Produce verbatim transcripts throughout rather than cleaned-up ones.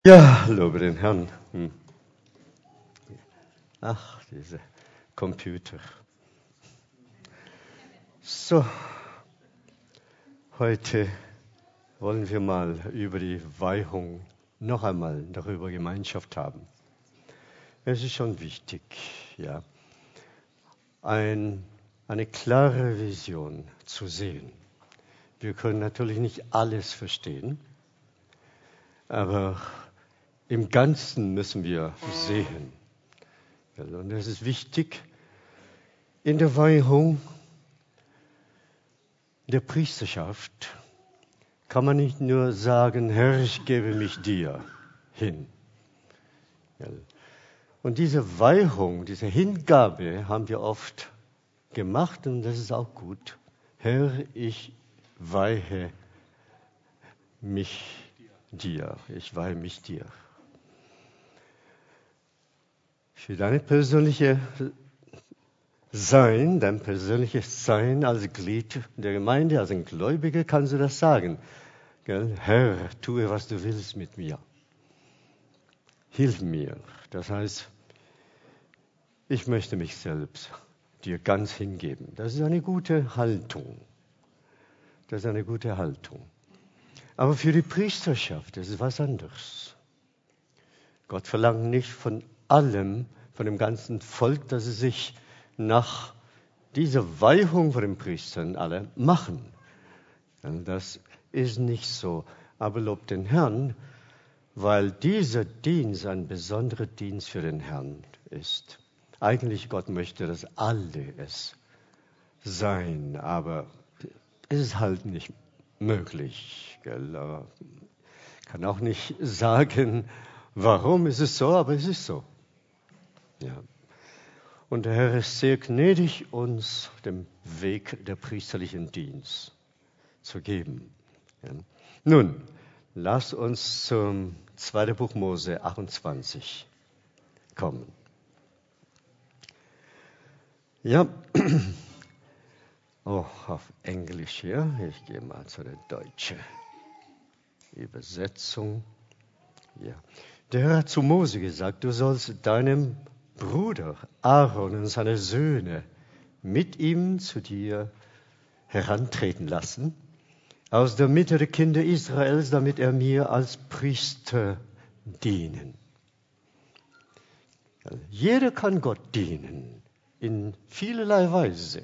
Ja, lobe den Herrn. Hm. Ach, diese Computer. So, heute wollen wir mal über die Weihung noch einmal darüber Gemeinschaft haben. Es ist schon wichtig, ja, ein, eine klare Vision zu sehen. Wir können natürlich nicht alles verstehen, aber im Ganzen müssen wir sehen. Und es ist wichtig, in der Weihung der Priesterschaft kann man nicht nur sagen, Herr, ich gebe mich dir hin. Und diese Weihung, diese Hingabe haben wir oft gemacht und das ist auch gut. Herr, ich weihe mich dir. Ich weihe mich dir. Für deine persönliche Sein, dein persönliches Sein als Glied der Gemeinde, als ein Gläubiger, kannst du das sagen. Gell? Herr, tue, was du willst mit mir. Hilf mir. Das heißt, ich möchte mich selbst dir ganz hingeben. Das ist eine gute Haltung. Das ist eine gute Haltung. Aber für die Priesterschaft, das ist was anderes. Gott verlangt nicht von allem, von dem ganzen Volk, dass sie sich nach dieser Weihung von den Priestern alle machen. Das ist nicht so. Aber lobt den Herrn, weil dieser Dienst ein besonderer Dienst für den Herrn ist. Eigentlich Gott möchte, dass alle es sein, aber es ist halt nicht möglich. Gell? Aber ich kann auch nicht sagen, warum ist es so, aber es ist so. Ja. Und der Herr ist sehr gnädig, uns den Weg der priesterlichen Dienst zu geben. Ja. Nun, lasst uns zum zweiten Buch Mose achtundzwanzig kommen. Ja, oh, auf Englisch hier. Ich gehe mal zu der deutschen Übersetzung. Ja. Der Herr hat zu Mose gesagt, du sollst deinem Bruder Aaron und seine Söhne mit ihm zu dir herantreten lassen, aus der Mitte der Kinder Israels, damit er mir als Priester dienen. Jeder kann Gott dienen, in vielerlei Weise.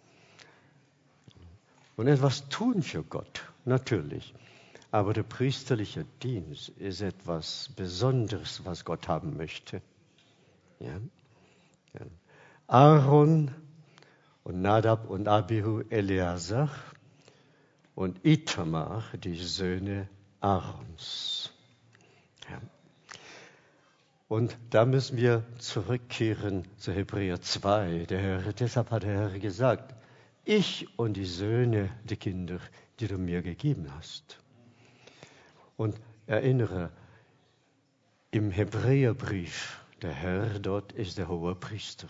Und etwas tun für Gott, natürlich. Aber der priesterliche Dienst ist etwas Besonderes, was Gott haben möchte. Ja? Ja. Aaron und Nadab und Abihu, Eleazar und Itamar, die Söhne Aarons. Ja. Und da müssen wir zurückkehren zu Hebräer zwei. Der Herr, deshalb hat der Herr gesagt, ich und die Söhne, die Kinder, die du mir gegeben hast. Und erinnere, im Hebräerbrief, der Herr dort ist der Hohepriester.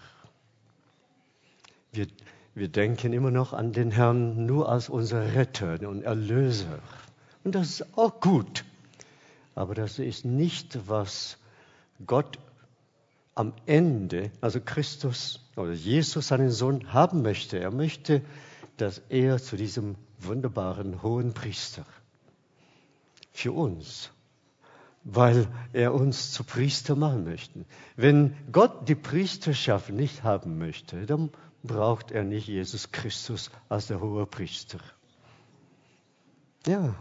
Wir, wir denken immer noch an den Herrn nur als unser Retter und Erlöser. Und das ist auch gut. Aber das ist nicht, was Gott am Ende, also Christus oder Jesus, seinen Sohn, haben möchte. Er möchte, dass er zu diesem wunderbaren hohen Priester für uns, weil er uns zu Priester machen möchte. Wenn Gott die Priesterschaft nicht haben möchte, dann braucht er nicht Jesus Christus als der hohe Priester. Ja,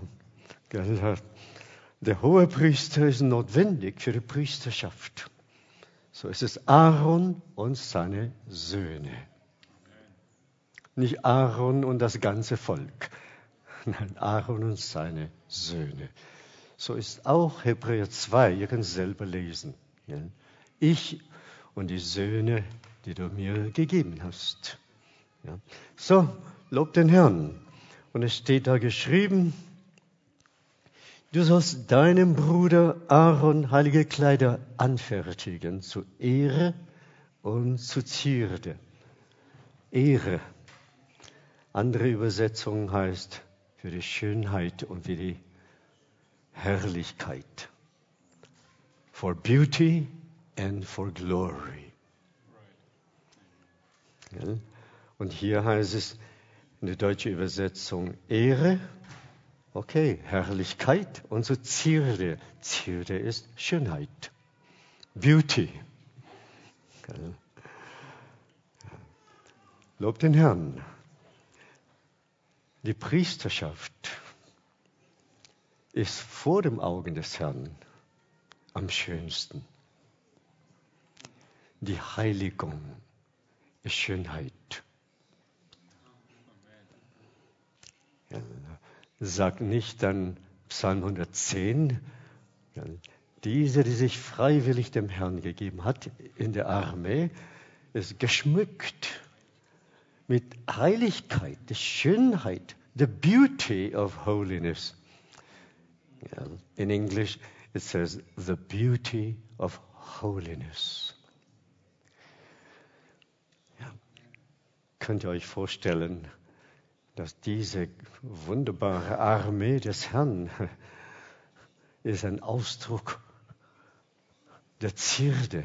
der hohe Priester ist notwendig für die Priesterschaft. So ist es Aaron und seine Söhne. Nicht Aaron und das ganze Volk. Nein, Aaron und seine Söhne. So ist auch Hebräer zwei, ihr könnt es selber lesen. Ja. Ich und die Söhne, die du mir gegeben hast. Ja. So, lob den Herrn. Und es steht da geschrieben, du sollst deinem Bruder Aaron heilige Kleider anfertigen, zu Ehre und zu Zierde. Ehre. Andere Übersetzung heißt für die Schönheit und für die Herrlichkeit. for beauty and for glory. Ja? Und hier heißt es in der deutschen Übersetzung Ehre, okay, Herrlichkeit und so Zierde. Zierde ist Schönheit, Beauty. Ja? Lob den Herrn. Die Priesterschaft ist vor dem Augen des Herrn am schönsten. Die Heiligung ist Schönheit. Ja, sagt nicht dann Psalm hundertzehn, ja, diese, die sich freiwillig dem Herrn gegeben hat in der Armee, ist geschmückt mit Heiligkeit, der Schönheit, the beauty of holiness. Yeah. In English it says the beauty of holiness. Ja. Könnt ihr euch vorstellen, dass diese wunderbare Armee des Herrn ist ein Ausdruck der Zierde.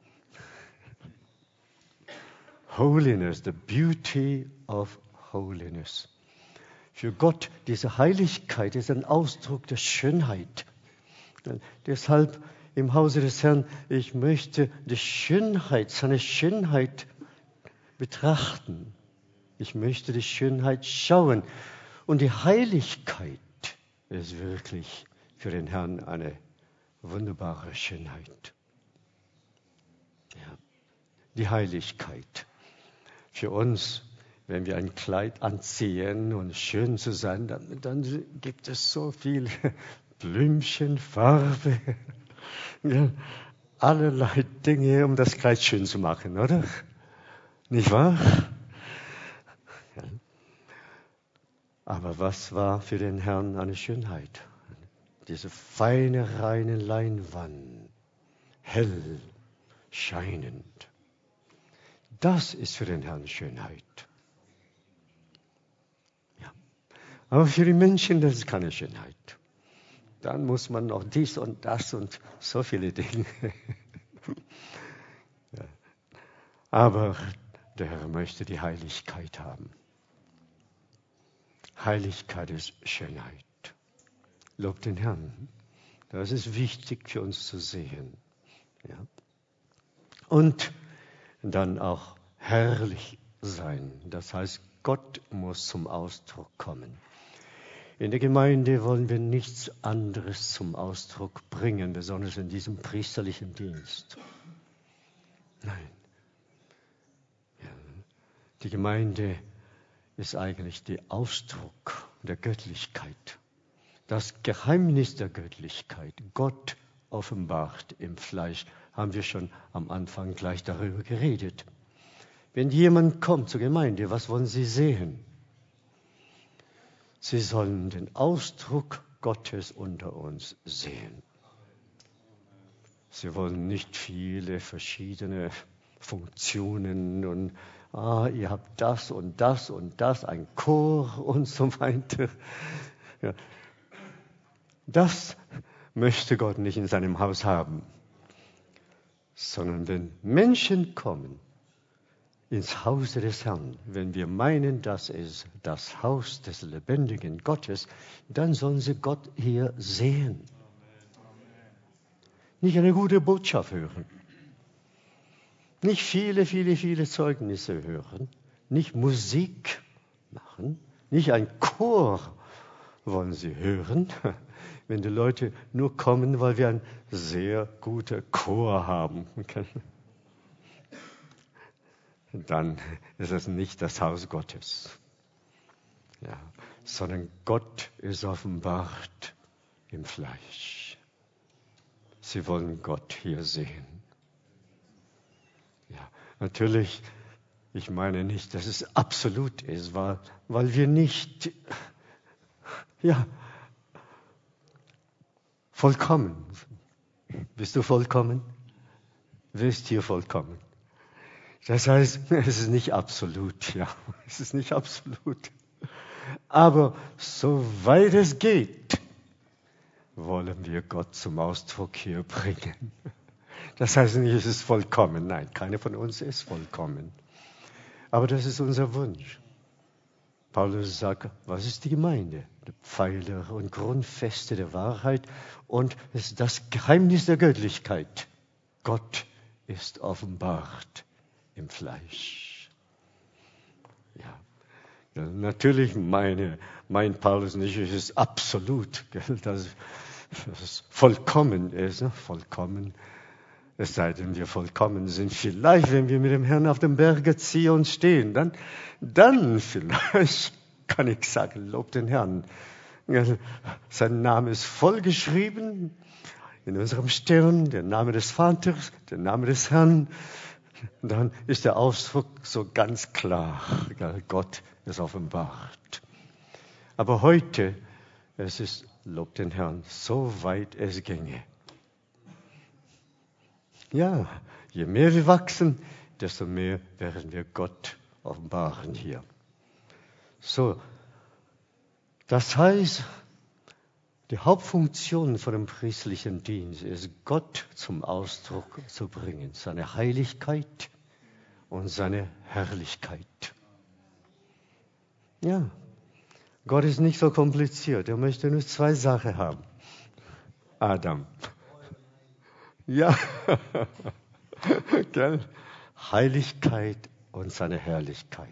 Holiness, the beauty of holiness. Für Gott, diese Heiligkeit ist ein Ausdruck der Schönheit. Deshalb im Hause des Herrn, ich möchte die Schönheit, seine Schönheit betrachten. Ich möchte die Schönheit schauen. Und die Heiligkeit ist wirklich für den Herrn eine wunderbare Schönheit. Ja. Die Heiligkeit. Für uns, wenn wir ein Kleid anziehen und schön zu sein, dann, dann gibt es so viel Blümchen, Farbe, ja, allerlei Dinge, um das Kleid schön zu machen, oder? Nicht wahr? Ja. Aber was war für den Herrn eine Schönheit? Diese feine, reine Leinwand, hell, scheinend. Das ist für den Herrn Schönheit. Ja. Aber für die Menschen, das ist keine Schönheit. Dann muss man noch dies und das und so viele Dinge. Ja. Aber der Herr möchte die Heiligkeit haben. Heiligkeit ist Schönheit. Lob den Herrn. Das ist wichtig für uns zu sehen. Ja. Und dann auch herrlich sein. Das heißt, Gott muss zum Ausdruck kommen. In der Gemeinde wollen wir nichts anderes zum Ausdruck bringen, besonders in diesem priesterlichen Dienst. Nein. Ja. Die Gemeinde ist eigentlich der Ausdruck der Göttlichkeit. Das Geheimnis der Göttlichkeit, Gott offenbart im Fleisch, haben wir schon am Anfang gleich darüber geredet. Wenn jemand kommt zur Gemeinde, was wollen sie sehen? Sie sollen den Ausdruck Gottes unter uns sehen. Sie wollen nicht viele verschiedene Funktionen und ah, ihr habt das und das und das, ein Chor und so weiter. Ja. Das möchte Gott nicht in seinem Haus haben, sondern wenn Menschen kommen ins Hause des Herrn, wenn wir meinen, das ist das Haus des lebendigen Gottes, dann sollen sie Gott hier sehen. Nicht eine gute Botschaft hören, nicht viele, viele, viele Zeugnisse hören, nicht Musik machen, nicht ein Chor wollen sie hören. Wenn die Leute nur kommen, weil wir einen sehr guten Chor haben, dann ist es nicht das Haus Gottes. Ja, sondern Gott ist offenbart im Fleisch. Sie wollen Gott hier sehen. Ja, natürlich, ich meine nicht, dass es absolut ist, weil, weil wir nicht, ja, vollkommen. Bist du vollkommen? Bist hier vollkommen? Das heißt, es ist nicht absolut, ja, es ist nicht absolut. Aber soweit es geht, wollen wir Gott zum Ausdruck hier bringen. Das heißt nicht, es ist vollkommen. Nein, keiner von uns ist vollkommen. Aber das ist unser Wunsch. Paulus sagt, was ist die Gemeinde? Die Pfeiler und Grundfeste der Wahrheit und es ist das Geheimnis der Göttlichkeit. Gott ist offenbart im Fleisch. Ja, natürlich meine, meint Paulus nicht, es ist absolut, dass es vollkommen ist, ne? vollkommen. Es sei denn, wir vollkommen sind. Vielleicht, wenn wir mit dem Herrn auf dem Berge Zion stehen, dann, dann vielleicht kann ich sagen, lob den Herrn. Sein Name ist vollgeschrieben in unserem Stirn, der Name des Vaters, der Name des Herrn. Dann ist der Ausdruck so ganz klar. Gott ist offenbart. Aber heute, es ist, lob den Herrn, so weit es ginge. Ja, je mehr wir wachsen, desto mehr werden wir Gott offenbaren hier. So, das heißt, die Hauptfunktion von dem priestlichen Dienst ist, Gott zum Ausdruck zu bringen, seine Heiligkeit und seine Herrlichkeit. Ja, Gott ist nicht so kompliziert, er möchte nur zwei Sachen haben. Adam. Ja, gell? Heiligkeit und seine Herrlichkeit.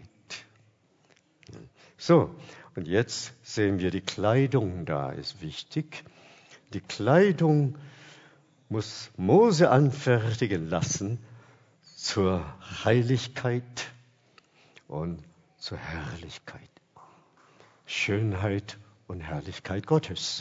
So, und jetzt sehen wir die Kleidung da, ist wichtig. Die Kleidung muss Mose anfertigen lassen zur Heiligkeit und zur Herrlichkeit. Schönheit und Herrlichkeit Gottes.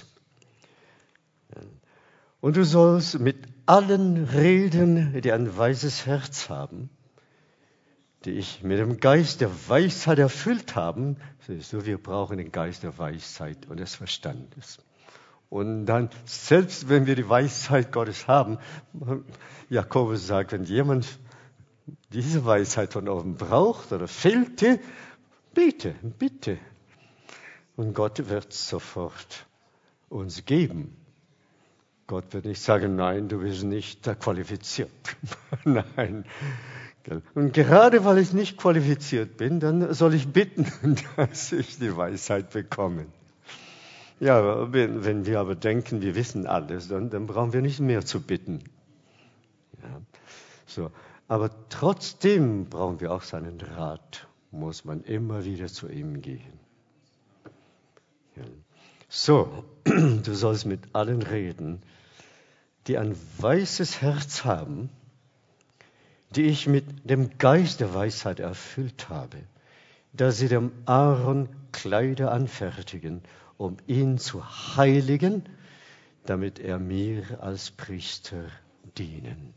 Und du sollst mit allen reden, die ein weises Herz haben, die ich mit dem Geist der Weisheit erfüllt haben. Siehst du, wir brauchen den Geist der Weisheit und des Verstandes. Und dann, selbst wenn wir die Weisheit Gottes haben, Jakobus sagt, wenn jemand diese Weisheit von oben braucht oder fehlte, bitte, bitte. Und Gott wird sofort uns geben. Gott wird nicht sagen, nein, du bist nicht qualifiziert. Nein. Und gerade weil ich nicht qualifiziert bin, dann soll ich bitten, dass ich die Weisheit bekomme. Ja, wenn, wenn wir aber denken, wir wissen alles, dann, dann brauchen wir nicht mehr zu bitten. Ja, so. Aber trotzdem brauchen wir auch seinen Rat. Muss man immer wieder zu ihm gehen. Ja. So, du sollst mit allen reden, die ein weißes Herz haben, die ich mit dem Geist der Weisheit erfüllt habe, dass sie dem Aaron Kleider anfertigen, um ihn zu heiligen, damit er mir als Priester dienen.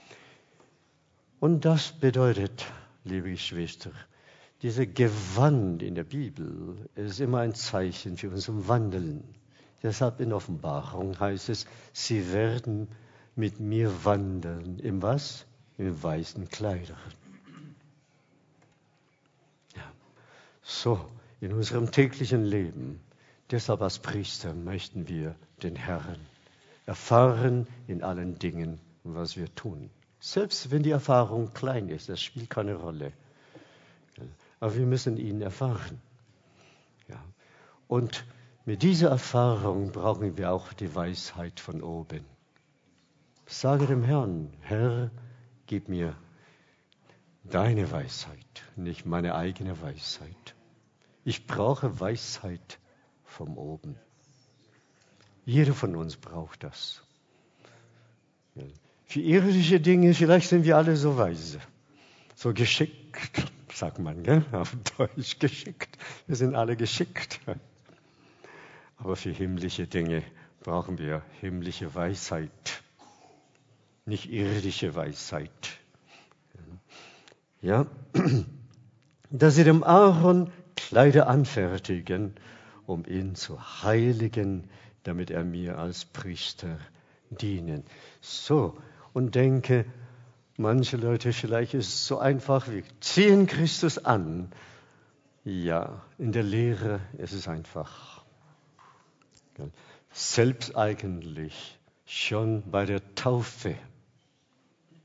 Und das bedeutet, liebe Geschwister, diese Gewand in der Bibel ist immer ein Zeichen für unser Wandeln. Deshalb in Offenbarung heißt es, sie werden mit mir wandeln. Im was? In weißen Kleidern. Ja. So, in unserem täglichen Leben, deshalb als Priester möchten wir den Herrn erfahren in allen Dingen, was wir tun. Selbst wenn die Erfahrung klein ist, das spielt keine Rolle. Aber wir müssen ihn erfahren. Ja. Und mit dieser Erfahrung brauchen wir auch die Weisheit von oben. Sage dem Herrn, Herr, gib mir deine Weisheit, nicht meine eigene Weisheit. Ich brauche Weisheit von oben. Jeder von uns braucht das. Ja. Für irdische Dinge, vielleicht sind wir alle so weise, so geschickt, sagt man, gell? Auf Deutsch geschickt. Wir sind alle geschickt. Aber für himmlische Dinge brauchen wir himmlische Weisheit, nicht irdische Weisheit. Ja, dass sie dem Aaron Kleider anfertigen, um ihn zu heiligen, damit er mir als Priester dienen. So, und denke, manche Leute, vielleicht ist es so einfach, wir ziehen Christus an. Ja, in der Lehre ist es einfach. Selbst eigentlich schon bei der Taufe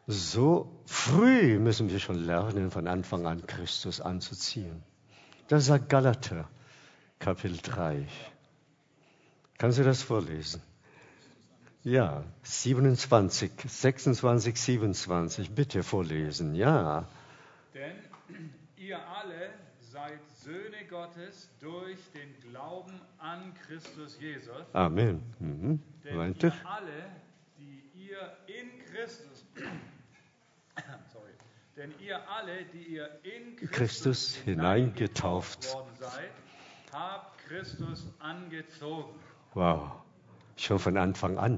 So früh müssen wir schon lernen, von Anfang an Christus anzuziehen. Das sagt Galater, Kapitel drei. Kannst du das vorlesen? Ja, siebenundzwanzig, sechsundzwanzig, siebenundzwanzig. Bitte vorlesen, ja. Denn ihr alle seid Söhne Gottes durch den Glauben an Christus Jesus. Amen. Mhm. Denn Weiter. ihr alle, die ihr in Christus, sorry, denn ihr alle, die ihr in Christus, Christus hineingetauft worden seid, habt Christus angezogen. Wow, schon von Anfang an.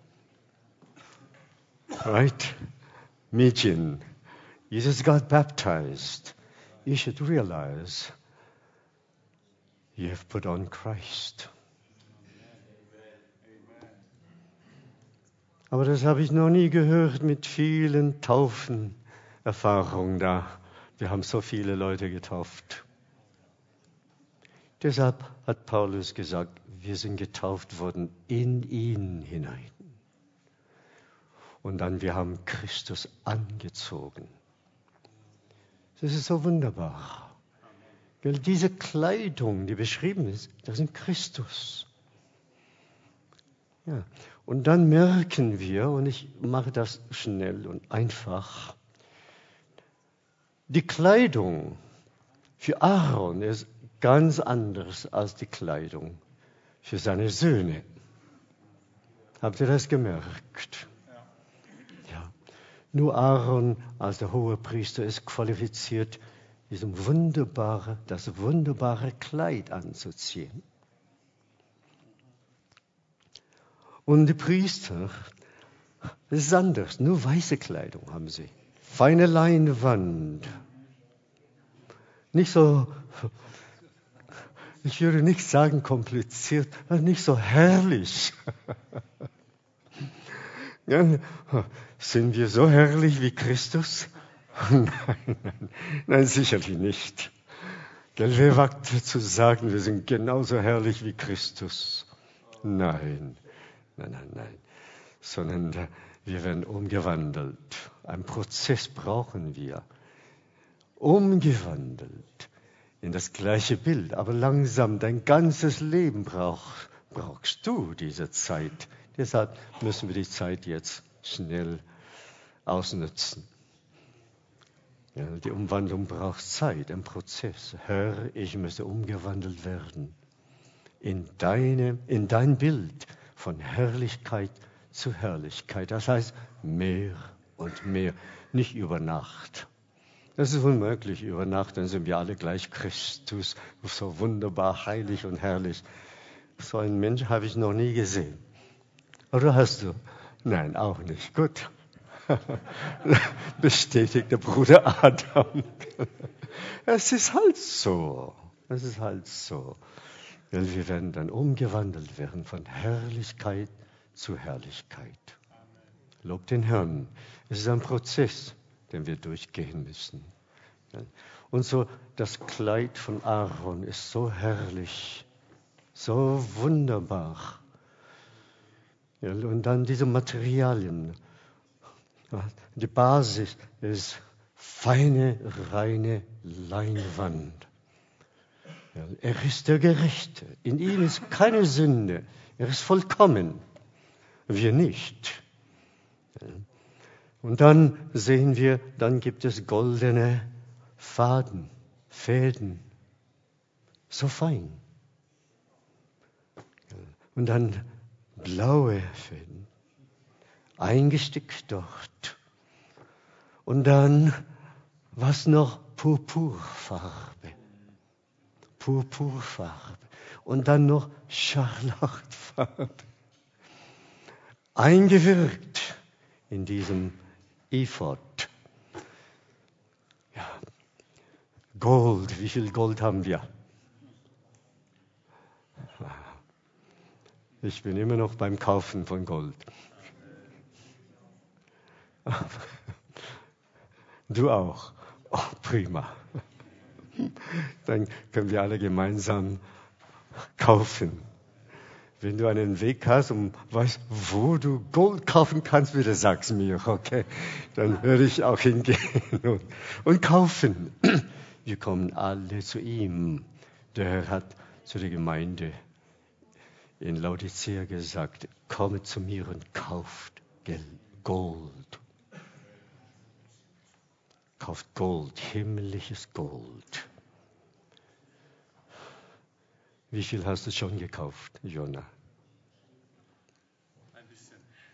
Right? Mädchen, Jesus got baptized. You should realize you have put on Christ. Aber das habe ich noch nie gehört mit vielen Taufen, Erfahrungen da. Wir haben so viele Leute getauft. Deshalb hat Paulus gesagt, wir sind getauft worden in ihn hinein. Und dann, wir haben Christus angezogen. Das ist so wunderbar. Weil diese Kleidung, die beschrieben ist, das ist Christus. Ja. Und dann merken wir, und ich mache das schnell und einfach, die Kleidung für Aaron ist ganz anders als die Kleidung für seine Söhne. Habt ihr das gemerkt? Ja. Nur Aaron als der Hohepriester ist qualifiziert, diesem wunderbare, das wunderbare Kleid anzuziehen. Und die Priester, das ist anders, nur weiße Kleidung haben sie. Feine Leinwand. Nicht so, ich würde nicht sagen kompliziert, nicht so herrlich. Ja, sind wir so herrlich wie Christus? Nein, nein, nein, sicherlich nicht. Wer wagt zu sagen, wir sind genauso herrlich wie Christus? Nein, nein, nein, nein. Sondern wir werden umgewandelt. Einen Prozess brauchen wir. Umgewandelt in das gleiche Bild. Aber langsam, dein ganzes Leben brauch, brauchst du diese Zeit. Deshalb müssen wir die Zeit jetzt schnell ausnutzen. Ja, die Umwandlung braucht Zeit, ein Prozess. Herr, ich möchte umgewandelt werden in, deine, in dein Bild von Herrlichkeit zu Herrlichkeit. Das heißt mehr und mehr, nicht über Nacht. Das ist unmöglich über Nacht, dann sind wir alle gleich Christus, so wunderbar heilig und herrlich. So einen Mensch habe ich noch nie gesehen. Oder hast du? Nein, auch nicht. Gut. Bestätigt der Bruder Adam. Es ist halt so. Es ist halt so. Weil wir werden dann umgewandelt werden von Herrlichkeit zu Herrlichkeit. Lob den Herrn. Es ist ein Prozess, den wir durchgehen müssen. Und so das Kleid von Aaron ist so herrlich, so wunderbar. Und dann diese Materialien. Die Basis ist feine, reine Leinwand. Er ist der Gerechte. In ihm ist keine Sünde. Er ist vollkommen. Wir nicht. Und dann sehen wir, dann gibt es goldene Faden, Fäden. So fein. Und dann blaue Fäden. Eingestickt dort. Und dann, was noch? Purpurfarbe. Purpurfarbe. Und dann noch Scharlachfarbe. Eingewirkt in diesem Ephod. Ja. Gold. Wie viel Gold haben wir? Ich bin immer noch beim Kaufen von Gold. Du auch. Oh, prima. Dann können wir alle gemeinsam kaufen. Wenn du einen Weg hast und weißt, wo du Gold kaufen kannst, bitte sag's mir, okay? Dann werde ich auch hingehen und, und kaufen. Wir kommen alle zu ihm. Der Herr hat zu der Gemeinde in Laodicea gesagt, komme zu mir und kauft Gold. Kauft Gold, himmlisches Gold. Wie viel hast du schon gekauft, Jonah? Ein bisschen.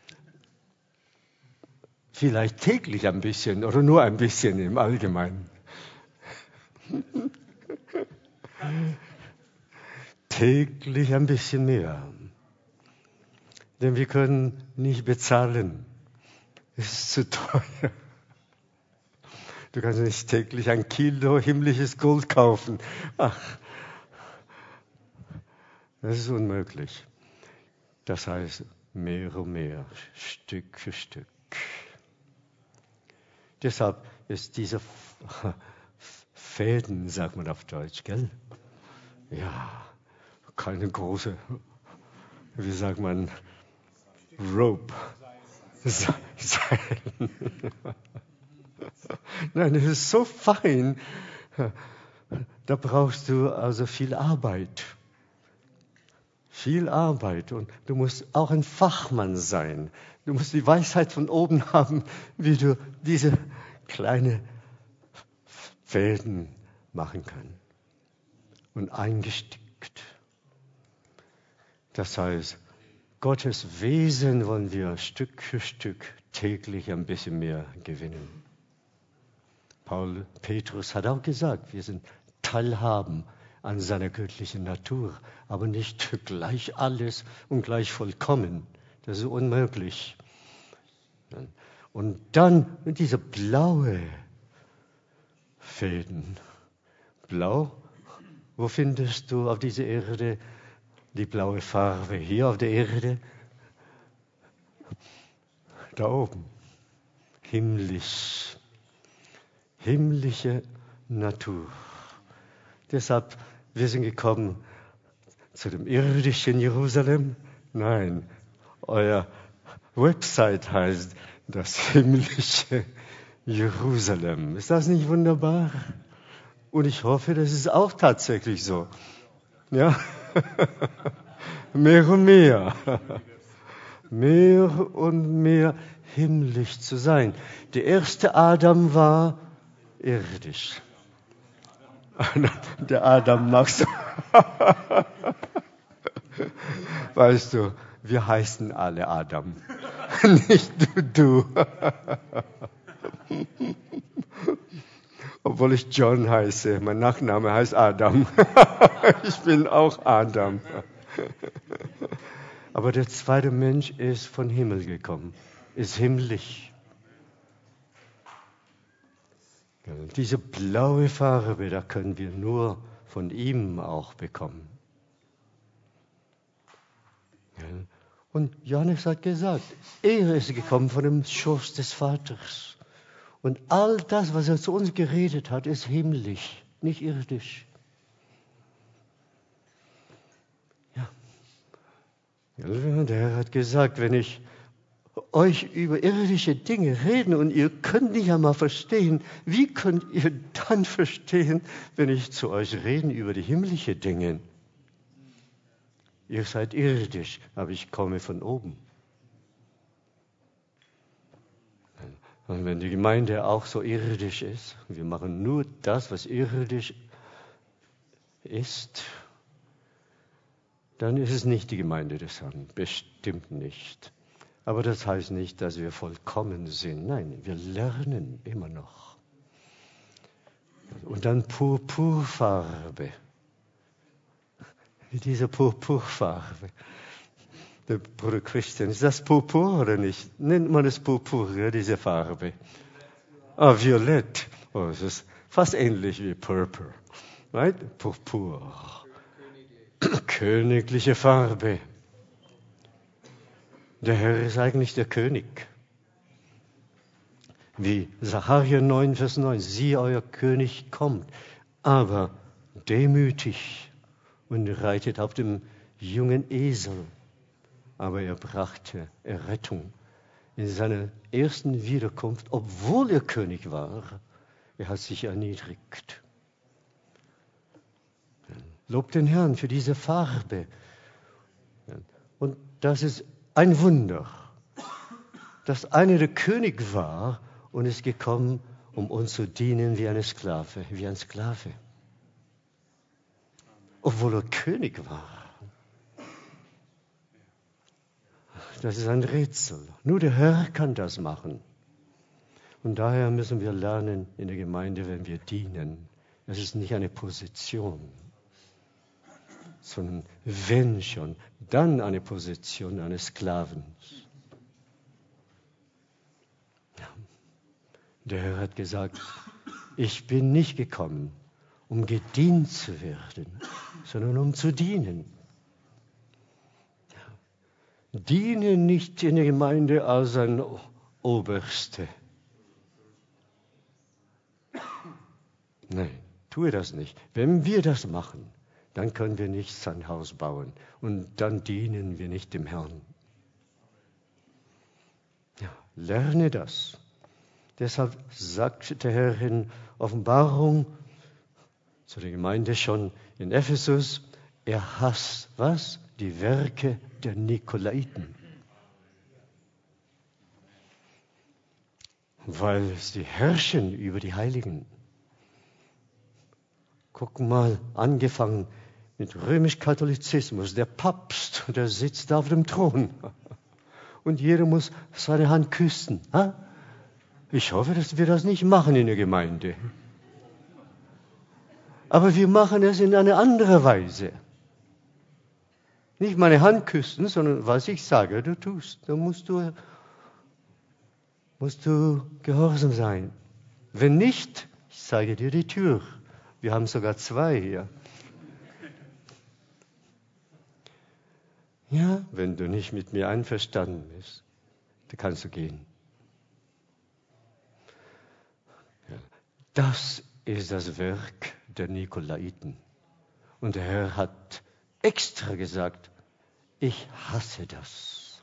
Vielleicht täglich ein bisschen oder nur ein bisschen im Allgemeinen. Täglich ein bisschen mehr. Denn wir können nicht bezahlen. Es ist zu teuer. Du kannst nicht täglich ein Kilo himmlisches Gold kaufen. Ach, das ist unmöglich. Das heißt, mehr und mehr, Stück für Stück. Deshalb ist dieser Fäden, sagt man auf Deutsch, gell? Ja, keine große, wie sagt man, Rope. Seil. Nein, es ist so fein. Da brauchst du also viel Arbeit. Viel Arbeit. Und du musst auch ein Fachmann sein. Du musst die Weisheit von oben haben, wie du diese kleine Fäden machen kannst. Und eingestickt. Das heißt, Gottes Wesen wollen wir Stück für Stück täglich ein bisschen mehr gewinnen. Paul Petrus hat auch gesagt, wir sind Teilhaben an seiner göttlichen Natur, aber nicht gleich alles und gleich vollkommen. Das ist unmöglich. Und dann diese blaue Fäden. Blau, wo findest du auf dieser Erde die blaue Farbe? Hier auf der Erde? Da oben. Himmlisch. Himmlische Natur. Deshalb, wir sind gekommen zu dem irdischen Jerusalem. Nein, euer Website heißt das himmlische Jerusalem. Ist das nicht wunderbar? Und ich hoffe, das ist auch tatsächlich so. Ja? Mehr und mehr. Mehr und mehr himmlisch zu sein. Der erste Adam war irdisch. Der Adam magst du. Weißt du, wir heißen alle Adam. Nicht du, du. Obwohl ich John heiße. Mein Nachname heißt Adam. Ich bin auch Adam. Aber der zweite Mensch ist von Himmel gekommen. Ist himmlisch. Diese blaue Farbe, da können wir nur von ihm auch bekommen. Und Johannes hat gesagt, er ist gekommen von dem Schoß des Vaters. Und all das, was er zu uns geredet hat, ist himmlisch, nicht irdisch. Ja. Der Herr hat gesagt, wenn ich euch über irdische Dinge reden und ihr könnt nicht einmal verstehen, wie könnt ihr dann verstehen, wenn ich zu euch rede über die himmlischen Dinge? Ihr seid irdisch, aber ich komme von oben. Und wenn die Gemeinde auch so irdisch ist, wir machen nur das, was irdisch ist, dann ist es nicht die Gemeinde des Herrn, bestimmt nicht. Aber das heißt nicht, dass wir vollkommen sind. Nein, wir lernen immer noch. Und dann Purpurfarbe. Wie diese Purpurfarbe. Der Bruder Christian, ist das Purpur oder nicht? Nennt man es Purpur, ja, diese Farbe? Ah, Violett. Oh, es ist fast ähnlich wie Purpur. Right? Purpur. Königliche Farbe. Der Herr ist eigentlich der König. Wie Sacharja neun, Vers neun. Siehe, euer König kommt, aber demütig und reitet auf dem jungen Esel. aber er brachte Errettung in seiner ersten Wiederkunft, obwohl er König war. Er hat sich erniedrigt. Lobt den Herrn für diese Farbe. Und das ist ein Wunder, dass einer der König war und ist gekommen, um uns zu dienen wie eine Sklave, wie ein Sklave. Obwohl er König war. Das ist ein Rätsel. Nur der Herr kann das machen. Und daher müssen wir lernen in der Gemeinde, wenn wir dienen. Das ist nicht eine Position, sondern wenn schon, dann eine Position eines Sklaven. Ja. Der Herr hat gesagt, ich bin nicht gekommen, um gedient zu werden, sondern um zu dienen. Ja. Diene nicht in der Gemeinde als ein Oberste. Nein, tue das nicht. Wenn wir das machen, dann können wir nicht sein Haus bauen und dann dienen wir nicht dem Herrn. Ja, lerne das. Deshalb sagt der Herr in Offenbarung zu der Gemeinde schon in Ephesus, er hasst was? Die Werke der Nikolaiten. Weil sie herrschen über die Heiligen. Guck mal, angefangen mit Römisch-Katholizismus. Der Papst, der sitzt auf dem Thron. Und jeder muss seine Hand küssen. Ich hoffe, dass wir das nicht machen in der Gemeinde. Aber wir machen es in eine andere Weise. Nicht meine Hand küssen, sondern was ich sage, du tust. Da musst du, musst du gehorsam sein. Wenn nicht, ich zeige dir die Tür. Wir haben sogar zwei hier. Ja, wenn du nicht mit mir einverstanden bist, dann kannst du gehen. Ja, das ist das Werk der Nikolaiten. Und der Herr hat extra gesagt, ich hasse das.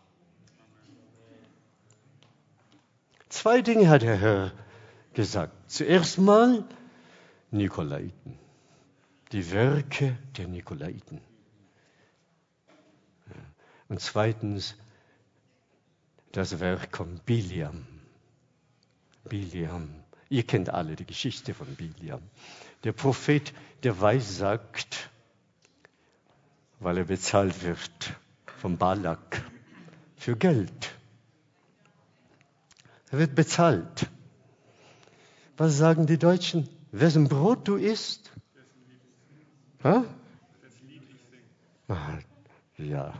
Zwei Dinge hat der Herr gesagt. Zuerst mal Nikolaiten. Die Werke der Nikolaiten. Und zweitens das Werk von Biliam. Biliam. Ihr kennt alle die Geschichte von Biliam. Der Prophet, der weissagt, weil er bezahlt wird von Balak für Geld. Er wird bezahlt. Was sagen die Deutschen? Wessen Brot du isst? Ha? Ah, ja.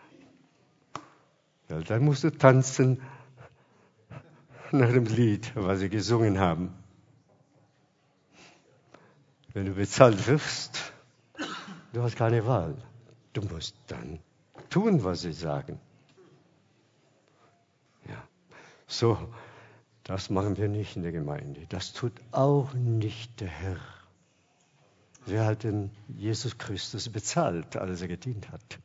Ja. Dann musst du tanzen nach dem Lied, was sie gesungen haben. Wenn du bezahlt wirst, du hast keine Wahl. Du musst dann tun, was sie sagen. Ja. So, das machen wir nicht in der Gemeinde. Das tut auch nicht der Herr. Wer hat denn Jesus Christus bezahlt, als er gedient hat?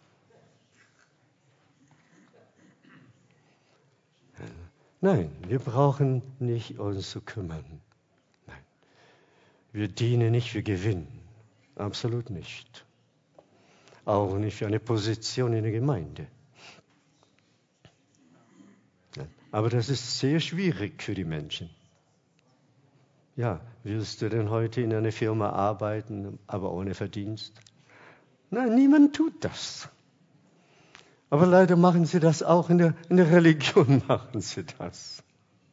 Nein, wir brauchen nicht uns zu kümmern. Nein. Wir dienen nicht für Gewinn. Absolut nicht. Auch nicht für eine Position in der Gemeinde. Nein. Aber das ist sehr schwierig für die Menschen. Ja, willst du denn heute in einer Firma arbeiten, aber ohne Verdienst? Nein, niemand tut das. Aber leider machen sie das auch in der, in der Religion, machen sie das.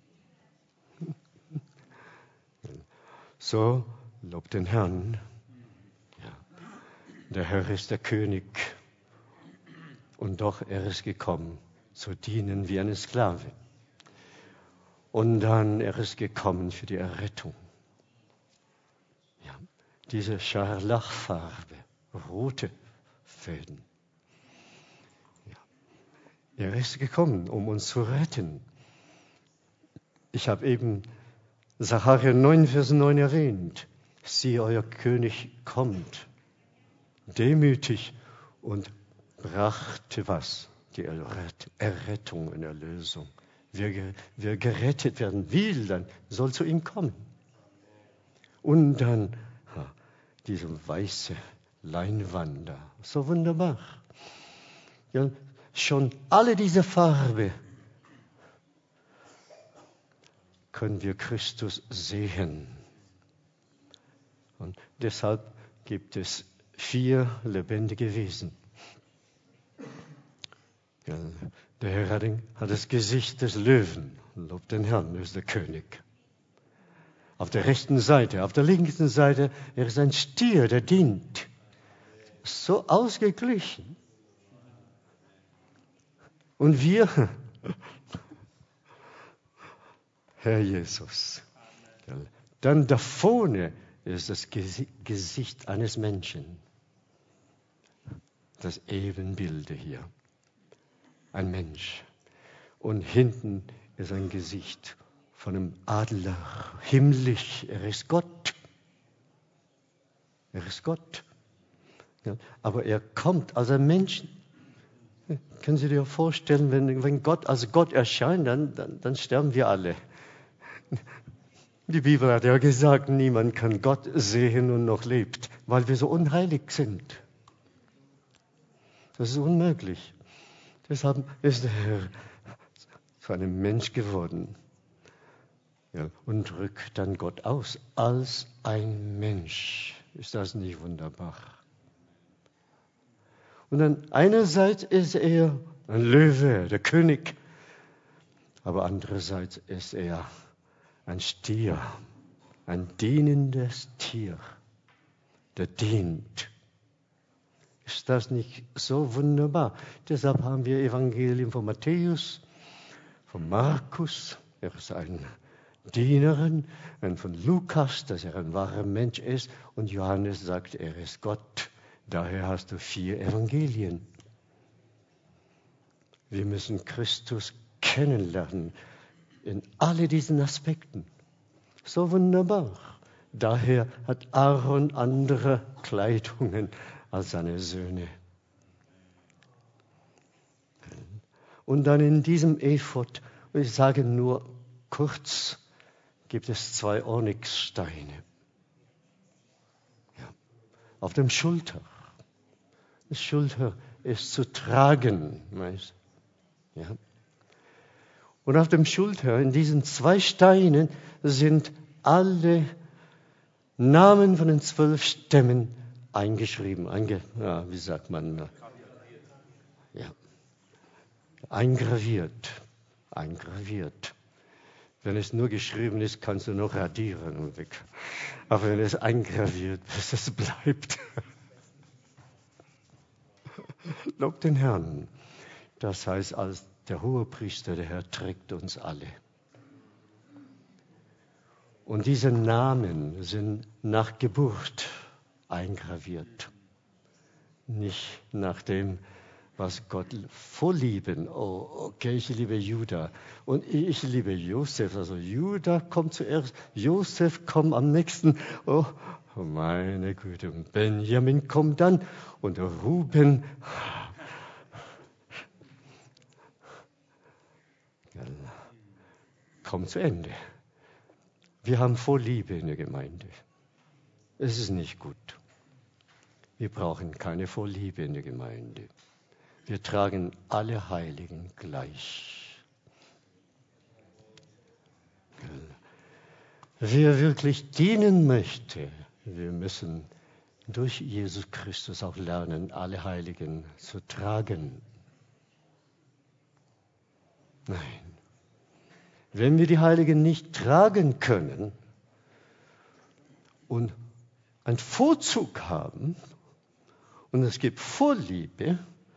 So, lobt den Herrn. Ja. Der Herr ist der König. Und doch, er ist gekommen, zu dienen wie eine Sklave. Und dann, er ist gekommen für die Errettung. Ja. Diese Scharlachfarbe, rote Fäden. Er ist gekommen, um uns zu retten. Ich habe eben Sacharja neun, Vers neun erwähnt. Siehe, euer König kommt, demütig und brachte was? die Errettung und Erlösung. Wer, wer gerettet werden will, dann soll zu ihm kommen. Und dann ha, diese weiße Leinwand da, so wunderbar. Ja, schon alle diese Farbe können wir Christus sehen. Und deshalb gibt es vier lebendige Wesen. Ja, der Herr hat das Gesicht des Löwen. Lobt den Herrn, er ist der König. Auf der rechten Seite, auf der linken Seite, er ist ein Stier, der dient. So ausgeglichen. Und wir, Herr Jesus. Dann da vorne ist das Gesicht eines Menschen. Das Ebenbilde hier. Ein Mensch. Und hinten ist ein Gesicht von einem Adler. Himmlisch. Er ist Gott. Er ist Gott. Ja, aber er kommt als ein Mensch. Können Sie dir vorstellen, wenn, wenn Gott als Gott erscheint, dann, dann, dann sterben wir alle. Die Bibel hat ja gesagt, niemand kann Gott sehen und noch lebt, weil wir so unheilig sind. Das ist unmöglich. Deshalb ist der Herr zu einem Mensch geworden, ja, und drückt dann Gott aus als ein Mensch. Ist das nicht wunderbar? Und dann einerseits ist er ein Löwe, der König, aber andererseits ist er ein Stier, ein dienendes Tier, der dient. Ist das nicht so wunderbar? Deshalb haben wir Evangelium von Matthäus, von Markus, er ist ein Dienerin, und von Lukas, dass er ein wahrer Mensch ist, und Johannes sagt, er ist Gott. Daher hast du vier Evangelien. Wir müssen Christus kennenlernen in alle diesen Aspekten. So wunderbar. Daher hat Aaron andere Kleidungen als seine Söhne. Und dann in diesem Ephod, ich sage nur kurz, gibt es zwei Onyxsteine. Ja. Auf dem Schulter. Die Schulter ist zu tragen. Weißt? Ja. Und auf dem Schulter, in diesen zwei Steinen, sind alle Namen von den zwölf Stämmen eingeschrieben. Einge, ja, wie sagt man? Ja. Eingraviert. Eingraviert. Wenn es nur geschrieben ist, kannst du noch radieren und weg. Aber wenn es eingraviert ist, es bleibt. Lob den Herrn. Das heißt, als der Hohepriester, der Herr trägt uns alle. Und diese Namen sind nach Geburt eingraviert. Nicht nach dem, was Gott vorlieben. Oh, okay, ich liebe Judah und ich liebe Josef. Also Judah kommt zuerst, Josef kommt am nächsten. Oh, meine Güte, und Benjamin kommt dann und Ruben. Kommt zu Ende. Wir haben Vorliebe in der Gemeinde. Es ist nicht gut. Wir brauchen keine Vorliebe in der Gemeinde. Wir tragen alle Heiligen gleich. Wer wirklich dienen möchte, wir müssen durch Jesus Christus auch lernen, alle Heiligen zu tragen. Nein. Wenn wir die Heiligen nicht tragen können und einen Vorzug haben und es gibt Vorliebe,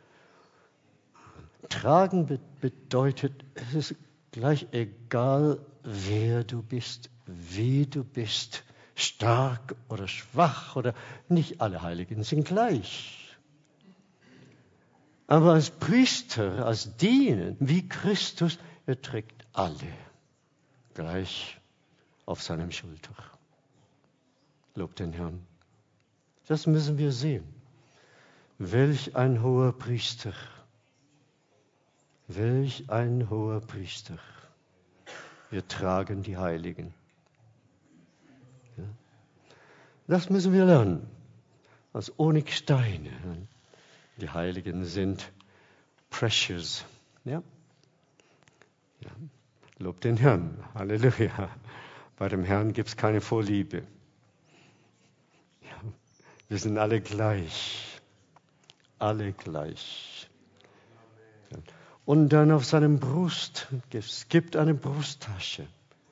tragen bedeutet, es ist gleich egal, wer du bist, wie du bist, stark oder schwach oder nicht alle Heiligen sind gleich. Aber als Priester, als Diener, wie Christus, er trägt alle gleich auf seinem Schulter. Lob den Herrn. Das müssen wir sehen. Welch ein hoher Priester. Welch ein hoher Priester. Wir tragen die Heiligen. Ja. Das müssen wir lernen. Als Onyxsteine. Die Heiligen sind precious. Ja? Ja. Lob den Herrn. Halleluja. Bei dem Herrn gibt es keine Vorliebe. Ja. Wir sind alle gleich. Alle gleich. Ja. Und dann auf seinem Brust, es gibt eine Brusttasche.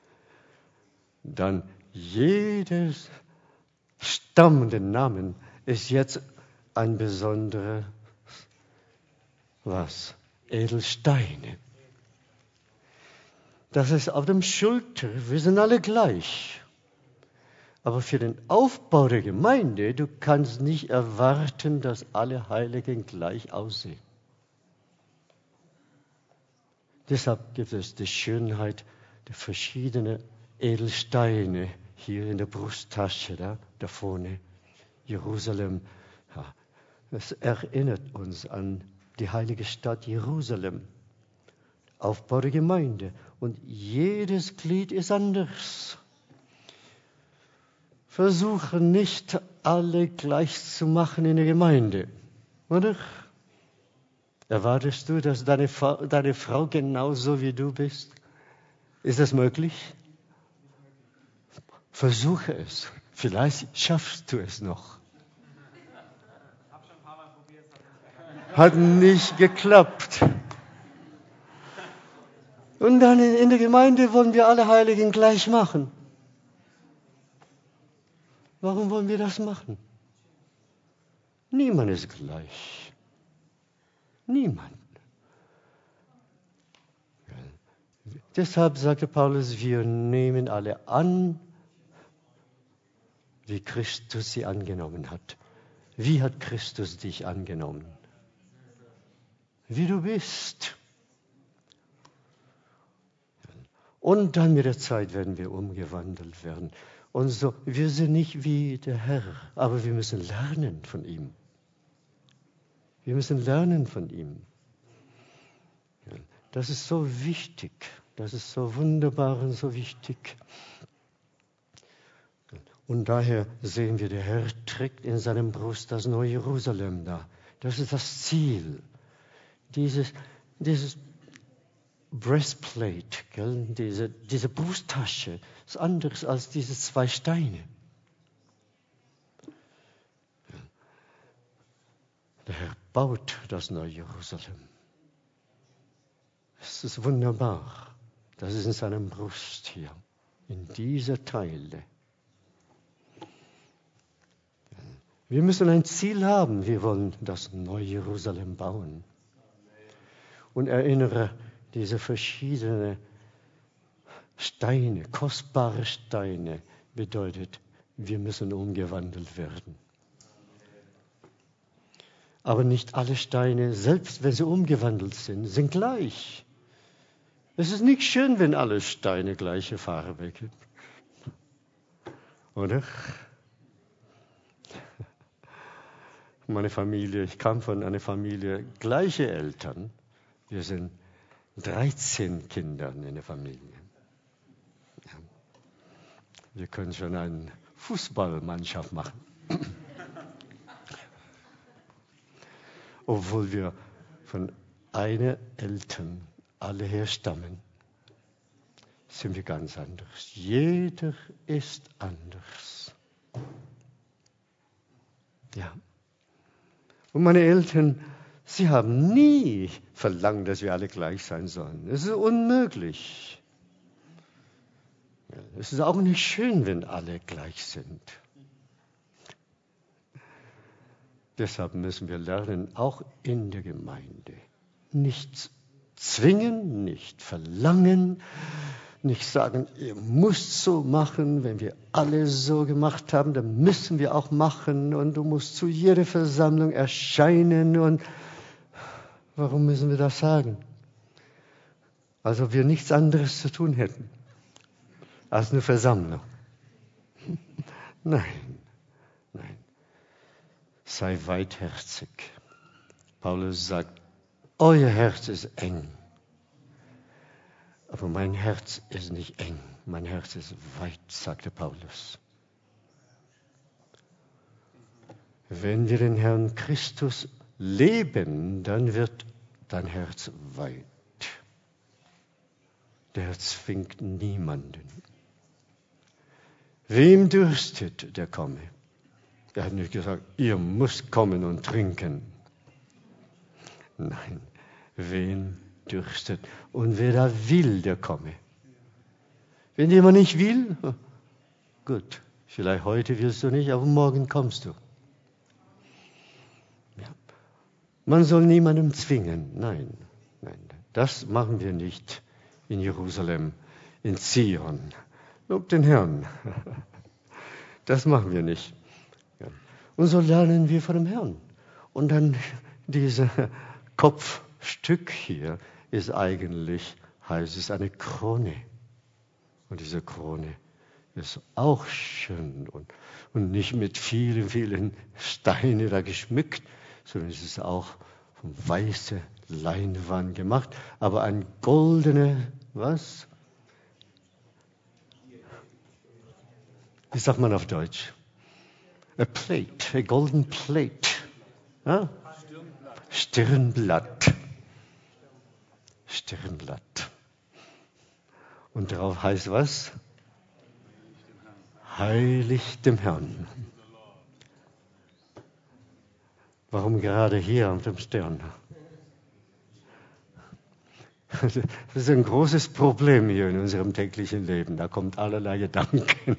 Dann jedes Stamm, den Namen, ist jetzt ein besonderer, was? Edelsteine. Das ist auf dem Schulter, wir sind alle gleich. Aber für den Aufbau der Gemeinde, du kannst nicht erwarten, dass alle Heiligen gleich aussehen. Deshalb gibt es die Schönheit der verschiedenen Edelsteine hier in der Brusttasche, da, da vorne. Jerusalem. Ja, es erinnert uns an die heilige Stadt Jerusalem. Aufbau der Gemeinde. Und jedes Glied ist anders. Versuche nicht, alle gleich zu machen in der Gemeinde. Oder? Erwartest du, dass deine, deine Frau genauso wie du bist? Ist das möglich? Versuche es. Vielleicht schaffst du es noch. Hat nicht geklappt. Und dann in der Gemeinde wollen wir alle Heiligen gleich machen. Warum wollen wir das machen? Niemand ist gleich. Niemand. Deshalb sagte Paulus, wir nehmen alle an, wie Christus sie angenommen hat. Wie hat Christus dich angenommen? Wie du bist. Und dann mit der Zeit werden wir umgewandelt werden. Und so, wir sind nicht wie der Herr, aber wir müssen lernen von ihm. Wir müssen lernen von ihm. Das ist so wichtig. Das ist so wunderbar und so wichtig. Und daher sehen wir, der Herr trägt in seinem Brust das neue Jerusalem da. Das ist das Ziel. Dieses, dieses Breastplate, gell? Diese, diese Brusttasche ist anders als diese zwei Steine. Der Herr baut das neue Jerusalem. Es ist wunderbar. Das ist in seinem Brust hier, in dieser Teile. Wir müssen ein Ziel haben. Wir wollen das neue Jerusalem bauen. Und erinnere diese verschiedenen Steine, kostbare Steine, bedeutet, wir müssen umgewandelt werden. Aber nicht alle Steine, selbst wenn sie umgewandelt sind, sind gleich. Es ist nicht schön, wenn alle Steine gleiche Farbe haben. Oder? Meine Familie, ich kam von einer Familie, gleiche Eltern. Wir sind dreizehn Kinder in der Familie. Ja. Wir können schon eine Fußballmannschaft machen. Obwohl wir von einer Eltern alle herstammen, sind wir ganz anders. Jeder ist anders. Ja. Und meine Eltern, sie haben nie verlangt, dass wir alle gleich sein sollen. Es ist unmöglich. Ja, es ist auch nicht schön, wenn alle gleich sind. Deshalb müssen wir lernen, auch in der Gemeinde, nicht zwingen, nicht verlangen, nicht sagen, ihr müsst so machen, wenn wir alle so gemacht haben, dann müssen wir auch machen und du musst zu jeder Versammlung erscheinen. Und warum müssen wir das sagen? Als ob wir nichts anderes zu tun hätten als eine Versammlung. Nein, nein. Sei weitherzig. Paulus sagt, euer Herz ist eng. Aber mein Herz ist nicht eng, mein Herz ist weit, sagte Paulus. Wenn wir den Herrn Christus leben, dann wird dein Herz weit. Der zwingt niemanden. Wem dürstet, der komme. Er hat nicht gesagt, ihr müsst kommen und trinken. Nein, wen dürstet. Und wer da will, der komme. Wenn jemand nicht will, gut, vielleicht heute willst du nicht, aber morgen kommst du. Ja. Man soll niemandem zwingen. Nein, nein, das machen wir nicht in Jerusalem, in Zion. Lob den Herrn. Das machen wir nicht. Ja. Und so lernen wir von dem Herrn. Und dann dieses Kopfstück hier ist eigentlich, heißt es, eine Krone. Und diese Krone ist auch schön und, und nicht mit vielen, vielen Steinen da geschmückt, sondern es ist auch von weißer Leinwand gemacht, aber ein goldener, was? Wie sagt man auf Deutsch? A plate, a golden plate. Ja? Stirnblatt. Stirnblatt. Und darauf heißt was? Heilig dem Herrn. Warum gerade hier auf dem Stern? Das ist ein großes Problem hier in unserem täglichen Leben. Da kommt allerlei Gedanken.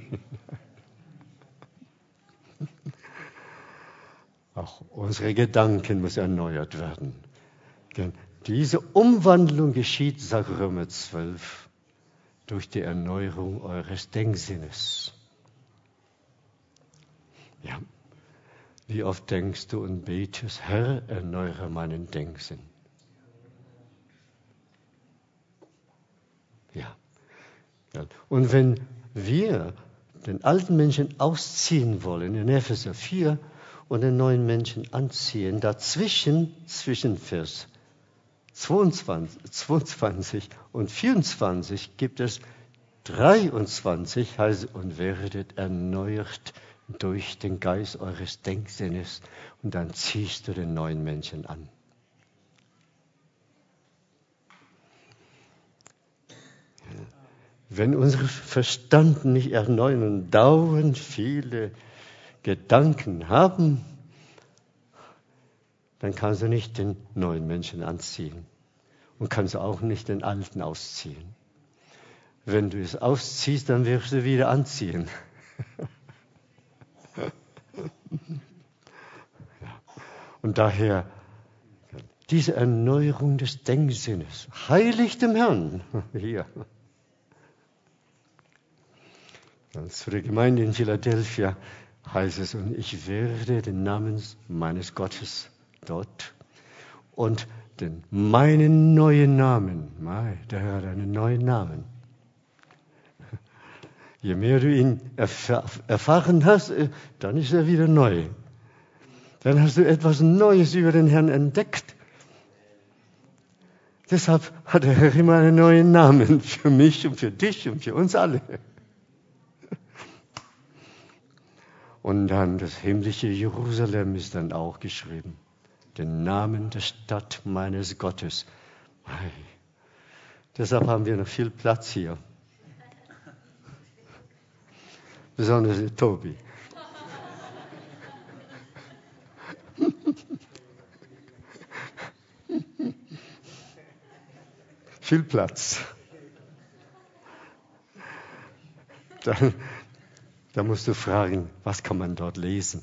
Auch unsere Gedanken müssen erneuert werden. Diese Umwandlung geschieht, sagt Römer zwölf, durch die Erneuerung eures Denksinnes. Ja. Wie oft denkst du und betest, Herr, erneuere meinen Denksinn. Ja. Ja. Und wenn wir den alten Menschen ausziehen wollen, in Epheser vier, und den neuen Menschen anziehen, dazwischen, zwischen Vers zweiundzwanzig, zweiundzwanzig und vierundzwanzig gibt es dreiundzwanzig, heißt, und werdet erneuert durch den Geist eures Denksinnes, und dann ziehst du den neuen Menschen an. Wenn unser Verstand nicht erneuern und dauernd viele Gedanken haben, dann kannst du nicht den neuen Menschen anziehen und kannst auch nicht den alten ausziehen. Wenn du es ausziehst, dann wirst du wieder anziehen. Ja. Und daher diese Erneuerung des Denksinnes, heilig dem Herrn, hier. Dann zu der Gemeinde in Philadelphia heißt es, und ich werde den Namen meines Gottes dort und den, meinen neuen Namen, der Herr hat einen neuen Namen. Je mehr du ihn erf- erfahren hast, dann ist er wieder neu. Dann hast du etwas Neues über den Herrn entdeckt. Deshalb hat der Herr immer einen neuen Namen für mich und für dich und für uns alle. Und dann das himmlische Jerusalem ist dann auch geschrieben. Den Namen der Stadt meines Gottes. Hey. Deshalb haben wir noch viel Platz hier. Besonders Tobi. Viel Platz. Dann Da musst du fragen, was kann man dort lesen?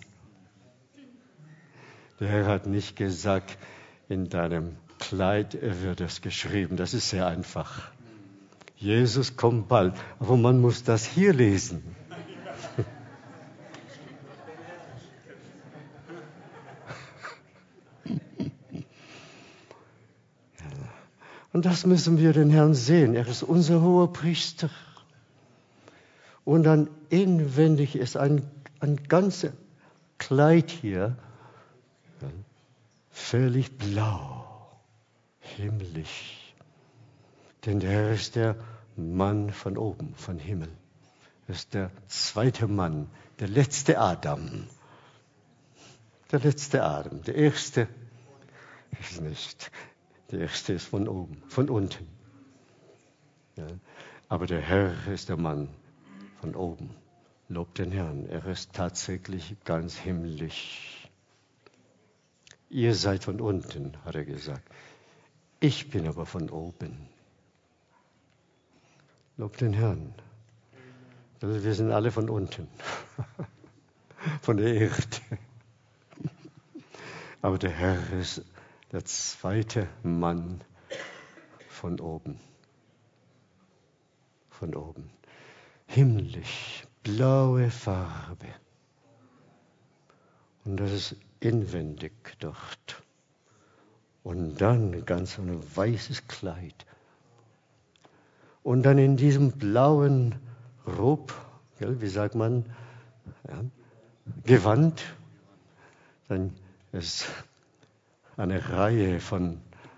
Der Herr hat nicht gesagt, in deinem Kleid wird es geschrieben. Das ist sehr einfach. Jesus kommt bald. Aber man muss das hier lesen. Und das müssen wir den Herrn sehen. Er ist unser hoher Priester. Und dann inwendig ist ein, ein ganzes Kleid hier, völlig blau, himmlisch. Denn der Herr ist der Mann von oben, von Himmel. Er ist der zweite Mann, der letzte Adam. Der letzte Adam. Der erste ist nicht. Der erste ist von oben, von unten. Ja. Aber der Herr ist der Mann von oben. Lobt den Herrn. Er ist tatsächlich ganz himmlisch. Ihr seid von unten, hat er gesagt. Ich bin aber von oben. Lobt den Herrn. Also wir sind alle von unten. Von der Erde. Aber der Herr ist der zweite Mann von oben. Von oben. Himmlisch, blaue Farbe. Und das ist inwendig dort. Und dann ganz ein weißes Kleid. Und dann in diesem blauen Rob, gell, wie sagt man, ja, Gewand, dann ist eine Reihe von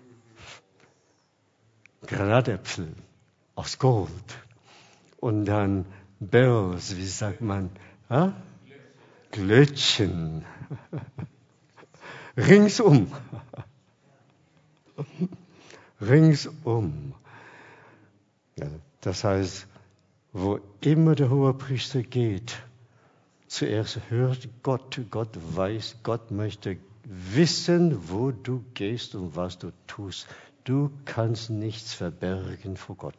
Granatäpfeln aus Gold. Und dann Bells, wie sagt man, ja? Glöckchen. Ringsum. Ringsum. Ja, das heißt, wo immer der Hohepriester geht, zuerst hört Gott, Gott weiß, Gott möchte wissen, wo du gehst und was du tust. Du kannst nichts verbergen vor Gott.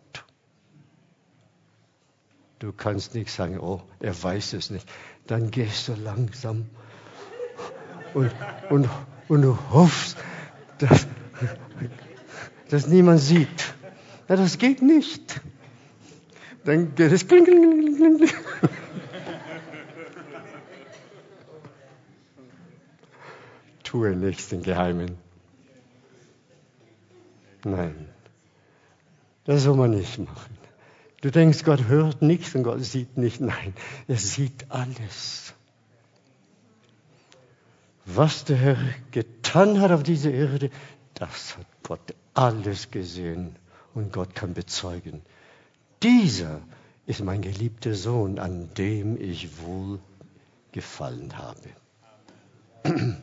Du kannst nicht sagen, oh, er weiß es nicht. Dann gehst du langsam und, und, und du hoffst, dass, dass niemand sieht. Ja, das geht nicht. Dann geht es kling, kling, kling, kling, kling. Tue nichts im Geheimen. Nein, das soll man nicht machen. Du denkst, Gott hört nichts und Gott sieht nicht. Nein, er sieht alles. Was der Herr getan hat auf dieser Erde, das hat Gott alles gesehen. Und Gott kann bezeugen, dieser ist mein geliebter Sohn, an dem ich wohl gefallen habe.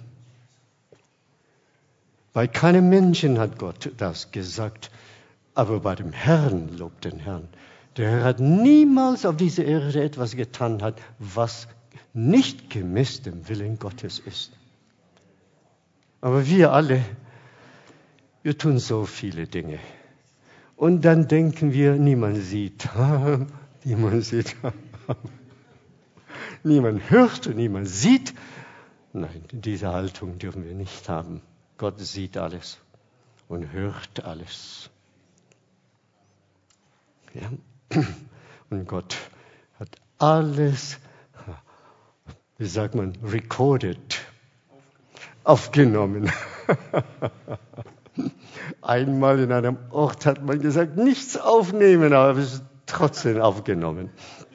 Bei keinem Menschen hat Gott das gesagt, aber bei dem Herrn, lobt den Herrn. Der Herr hat niemals auf dieser Erde etwas getan hat, was nicht gemäß dem Willen Gottes ist. Aber wir alle, wir tun so viele Dinge. Und dann denken wir, niemand sieht. Niemand sieht. Niemand hört und niemand sieht. Nein, diese Haltung dürfen wir nicht haben. Gott sieht alles und hört alles. Ja. Und Gott hat alles, wie sagt man, recorded, aufgenommen. Einmal in einem Ort hat man gesagt, nichts aufnehmen, aber es ist trotzdem aufgenommen.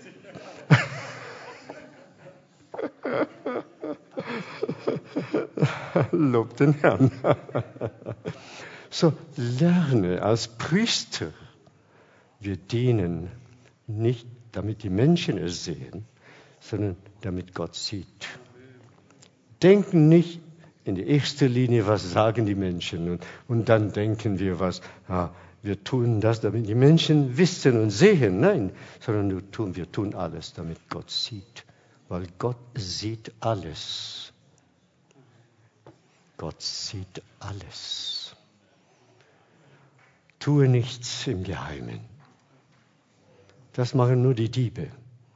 Lob den Herrn. So, lerne als Priester. Wir dienen nicht, damit die Menschen es sehen, sondern damit Gott sieht. Denken nicht in die erste Linie, was sagen die Menschen, und, und dann denken wir, was, ah, wir tun das, damit die Menschen wissen und sehen. Nein, sondern wir tun, wir tun alles, damit Gott sieht, weil Gott sieht alles. Gott sieht alles. Tue nichts im Geheimen. Das machen nur die Diebe.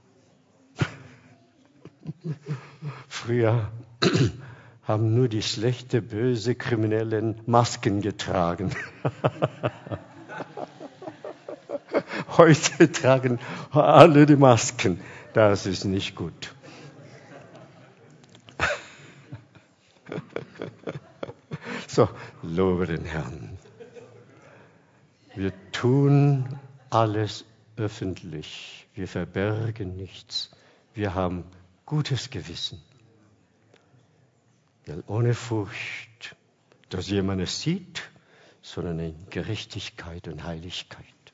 Früher haben nur die schlechte, böse, kriminellen Masken getragen. Heute tragen alle die Masken. Das ist nicht gut. So, lobe den Herrn. Wir tun alles öffentlich. Wir verbergen nichts. Wir haben gutes Gewissen. Ohne Furcht, dass jemand es sieht, sondern in Gerechtigkeit und Heiligkeit.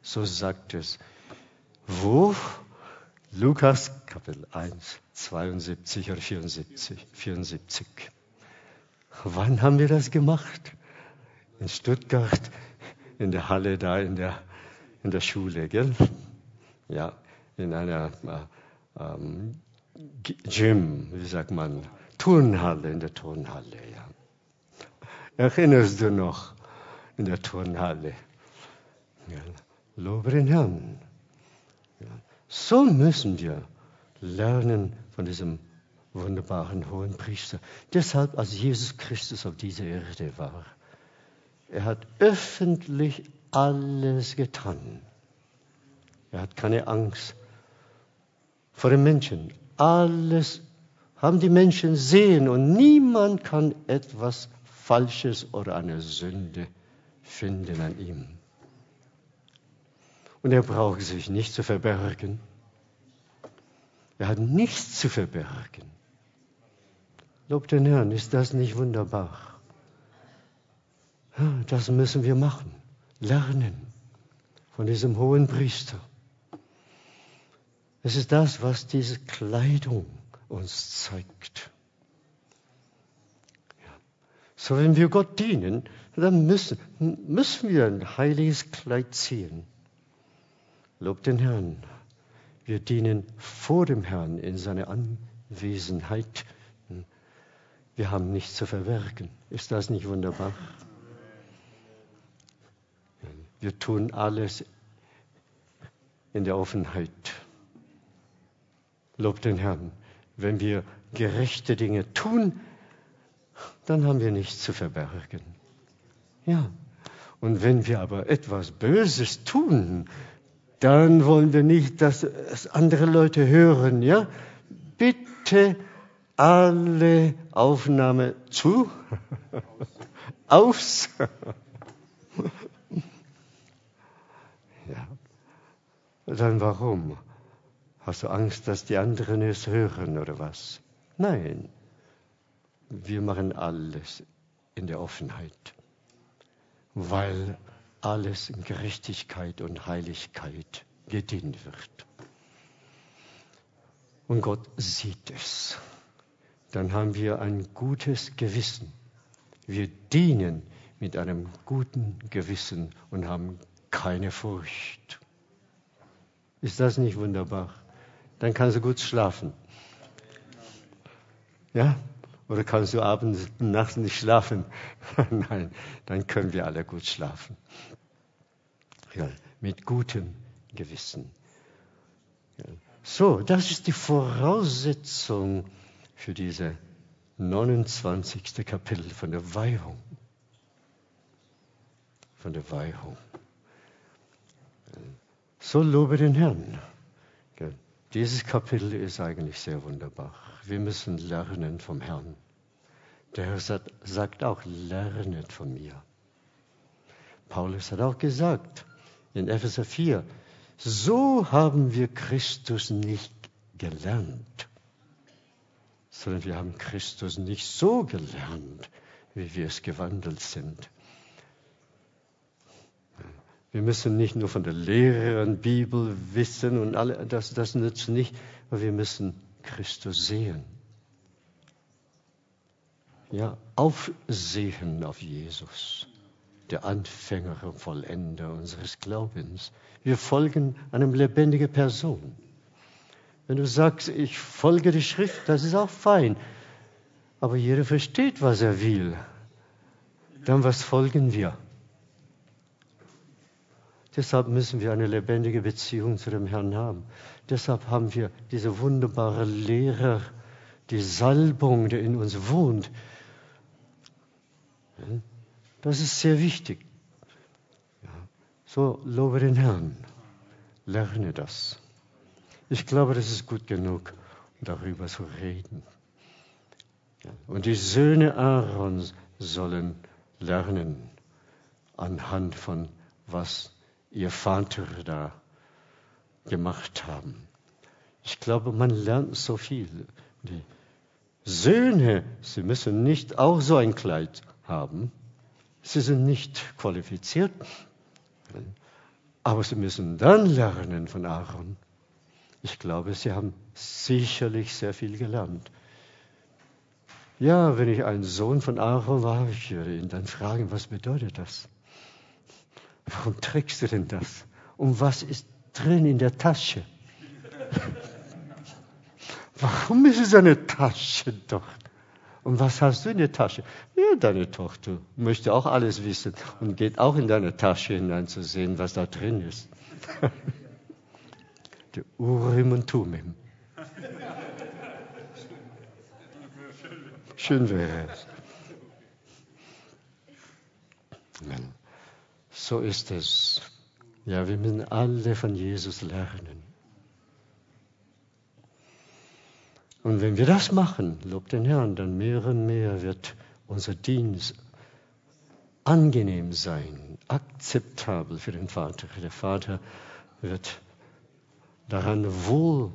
So sagt es. Wo? Lukas Kapitel eins, zweiundsiebzig oder vierundsiebzig. vierundsiebzig. Wann haben wir das gemacht? In Stuttgart, in der Halle da, in der, in der Schule, gell? Ja, in einer äh, ähm, Gym, wie sagt man, Turnhalle, in der Turnhalle, ja. Erinnerst du noch, in der Turnhalle? Ja, lobe den Herrn. Ja. So müssen wir lernen von diesem wunderbaren Hohenpriester. Deshalb, als Jesus Christus auf dieser Erde war, er hat öffentlich alles getan. Er hat keine Angst vor den Menschen. Alles haben die Menschen sehen und niemand kann etwas Falsches oder eine Sünde finden an ihm. Und er braucht sich nicht zu verbergen. Er hat nichts zu verbergen. Lob den Herrn, ist das nicht wunderbar? Das müssen wir machen, lernen von diesem hohen Priester. Es ist das, was diese Kleidung uns zeigt. Ja. So, wenn wir Gott dienen, dann müssen, müssen wir ein heiliges Kleid ziehen. Lob den Herrn. Wir dienen vor dem Herrn in seiner Anwesenheit. Wir haben nichts zu verbergen. Ist das nicht wunderbar? Wir tun alles in der Offenheit. Lob den Herrn. Wenn wir gerechte Dinge tun, dann haben wir nichts zu verbergen. Ja. Und wenn wir aber etwas Böses tun, dann wollen wir nicht, dass es andere Leute hören. Ja? Bitte alle Aufnahme zu, aus. Ja. Dann warum? Hast du Angst, dass die anderen es hören oder was? Nein, wir machen alles in der Offenheit, weil alles in Gerechtigkeit und Heiligkeit gedient wird. Und Gott sieht es. Dann haben wir ein gutes Gewissen. Wir dienen mit einem guten Gewissen und haben keine Furcht. Ist das nicht wunderbar? Dann kannst du gut schlafen. Ja? Oder kannst du abends und nachts nicht schlafen? Nein, dann können wir alle gut schlafen. Ja, mit gutem Gewissen. Ja. So, das ist die Voraussetzung für diese neunundzwanzigste Kapitel von der Weihung. Von der Weihung. So lobe den Herrn. Ja. Dieses Kapitel ist eigentlich sehr wunderbar. Wir müssen lernen vom Herrn. Der Herr sagt, sagt auch, lernet von mir. Paulus hat auch gesagt, in Epheser vier, so haben wir Christus nicht gelernt, sondern wir haben Christus nicht so gelernt, wie wir es gewandelt sind. Wir müssen nicht nur von der Lehre und Bibel wissen und alle, das, das nützt nicht, aber wir müssen Christus sehen. Ja, aufsehen auf Jesus, der Anfänger und Vollender unseres Glaubens. Wir folgen einem lebendigen Person. Wenn du sagst, ich folge der Schrift, das ist auch fein. Aber jeder versteht, was er will. Dann was folgen wir? Deshalb müssen wir eine lebendige Beziehung zu dem Herrn haben. Deshalb haben wir diese wunderbare Lehre, die Salbung, die in uns wohnt. Das ist sehr wichtig. So, lobe den Herrn. Lerne das. Ich glaube, das ist gut genug, um darüber zu reden. Und die Söhne Aarons sollen lernen, anhand von was ihr Vater da gemacht haben. Ich glaube, man lernt so viel. Die Söhne, sie müssen nicht auch so ein Kleid haben. Sie sind nicht qualifiziert. Aber sie müssen dann lernen von Aaron. Ich glaube, sie haben sicherlich sehr viel gelernt. Ja, wenn ich ein Sohn von Aaron war, ich würde ihn dann fragen, was bedeutet das? Warum trägst du denn das? Und was ist drin in der Tasche? Warum ist es eine Tasche dort? Und was hast du in der Tasche? Ja, deine Tochter möchte auch alles wissen und geht auch in deine Tasche hinein zu sehen, was da drin ist. Die Urim und Tumim. Schön wäre es. So ist es. Ja, wir müssen alle von Jesus lernen. Und wenn wir das machen, lob den Herrn, dann mehr und mehr wird unser Dienst angenehm sein, akzeptabel für den Vater. Der Vater wird daran wohl,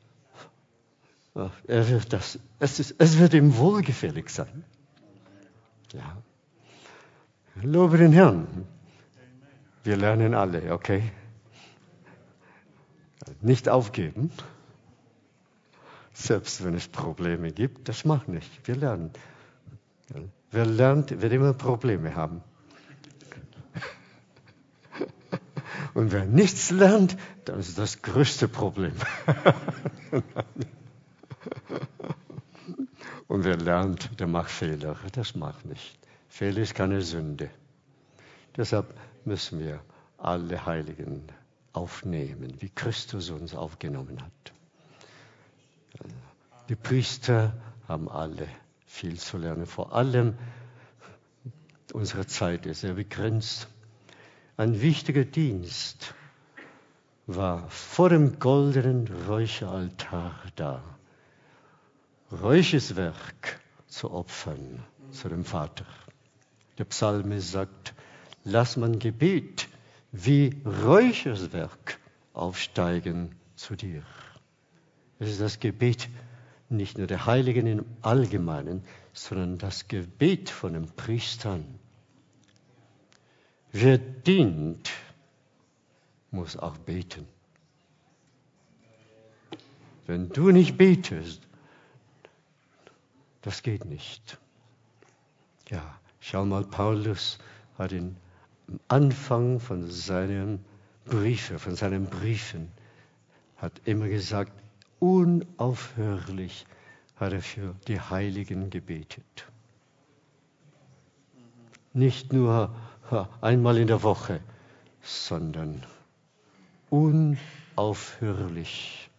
er wird das, es, ist, es wird ihm wohlgefällig sein. Ja. Lobe den Herrn. Wir lernen alle, okay? Nicht aufgeben. Selbst wenn es Probleme gibt, das macht nicht. Wir lernen. Wer lernt, wird immer Probleme haben. Und wer nichts lernt, dann ist das größte Problem. Und wer lernt, der macht Fehler. Das macht nicht. Fehler ist keine Sünde. Deshalb müssen wir alle Heiligen aufnehmen, wie Christus uns aufgenommen hat. Die Priester haben alle viel zu lernen. Vor allem, unsere Zeit ist sehr begrenzt. Ein wichtiger Dienst war vor dem goldenen Räucheraltar da, Räucherswerk zu opfern zu dem Vater. Der Psalmist sagt, lass mein Gebet wie Räucherswerk aufsteigen zu dir. Es ist das Gebet nicht nur der Heiligen im Allgemeinen, sondern das Gebet von den Priestern. Wer dient, muss auch beten. Wenn du nicht betest, das geht nicht. Ja, schau mal, Paulus hat ihn am Anfang von seinen Briefen, von seinen Briefen, hat immer gesagt, unaufhörlich hat er für die Heiligen gebetet. Nicht nur einmal in der Woche, sondern unaufhörlich.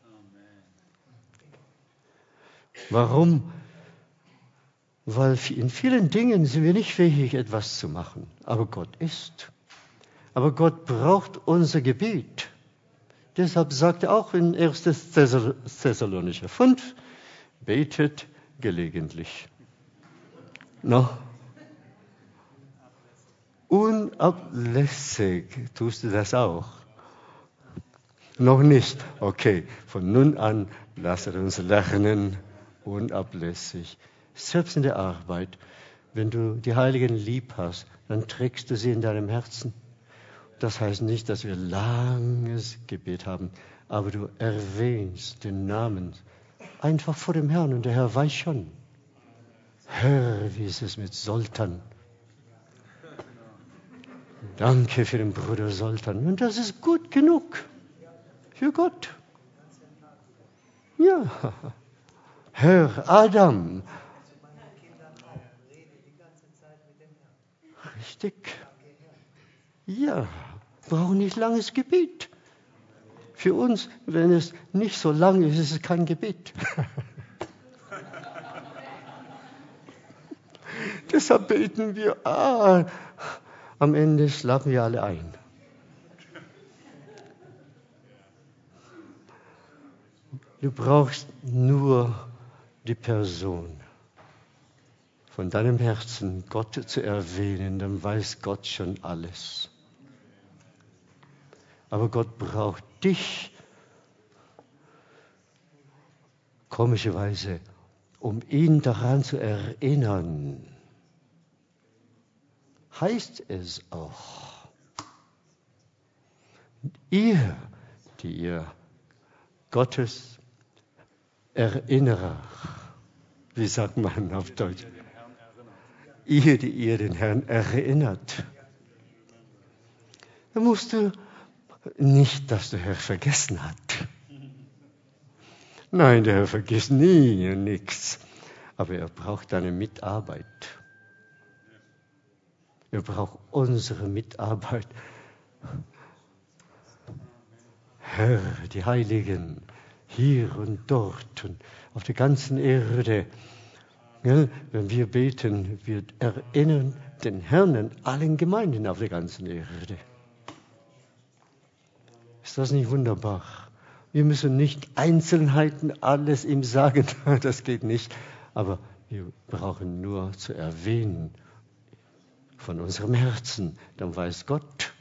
Warum? Weil in vielen Dingen sind wir nicht fähig, etwas zu machen. Aber Gott ist. Aber Gott braucht unser Gebet. Deshalb sagt er auch in erster Thessalonicher fünf, betet gelegentlich. No. Unablässig tust du das auch. Noch nicht. Okay, von nun an lasst uns lernen, unablässig. Selbst in der Arbeit, wenn du die Heiligen lieb hast, dann trägst du sie in deinem Herzen. Das heißt nicht, dass wir langes Gebet haben, aber du erwähnst den Namen einfach vor dem Herrn und der Herr weiß schon. Herr, wie ist es mit Soltan? Danke für den Bruder Soltan. Und das ist gut genug für Gott. Ja, Herr Adam. Richtig. Ja, brauchen nicht langes Gebet. Für uns, wenn es nicht so lang ist, ist es kein Gebet. Deshalb beten wir, ah, am Ende schlafen wir alle ein. Du brauchst nur die Person von deinem Herzen, Gott zu erwähnen, dann weiß Gott schon alles. Aber Gott braucht dich, komischerweise, um ihn daran zu erinnern. Heißt es auch. Ihr, die ihr Gottes Erinnerer, wie sagt man auf Deutsch? Ihr, die ihr den Herrn erinnert. Da musst du nicht, dass der Herr vergessen hat. Nein, der Herr vergisst nie nichts. Aber er braucht deine Mitarbeit. Er braucht unsere Mitarbeit. Herr, die Heiligen, hier und dort und auf der ganzen Erde. Ja, wenn wir beten, wir erinnern den Herrn an allen Gemeinden auf der ganzen Erde. Ist das nicht wunderbar? Wir müssen nicht Einzelheiten alles ihm sagen, das geht nicht. Aber wir brauchen nur zu erwähnen von unserem Herzen, dann weiß Gott.